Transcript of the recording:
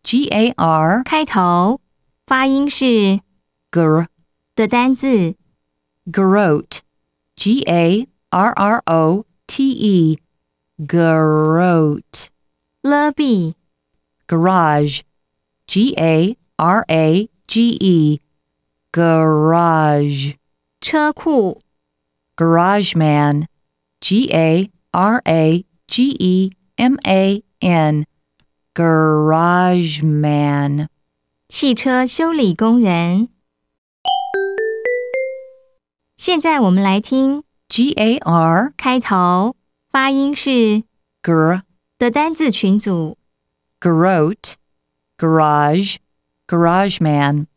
G-A-R 开头发音是 gr 的单字 Garrote G-A-R-R-O-T-E Garrote 了 b Garage G-A-R-A-G-E Garage 车库 Garageman G-A-R-A-G-E-M-A-N Garageman 汽车修理工人。现在我们来听 G-A-R 开头发音是 Gr 的单字群组。 Garrote Garage Garageman